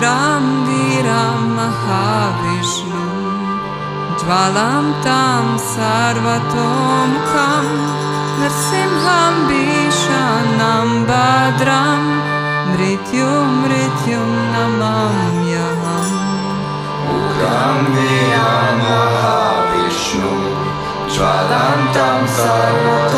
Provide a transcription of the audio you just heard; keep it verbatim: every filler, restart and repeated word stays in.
Ugram Viram Mahavishnu Jvalam Tam Sarvatom Kham Narsimham Vishanam Badram Mrityum Mrityum Namamyaham Ugram Viram Mahavishnu Jvalam Tam Sarvatom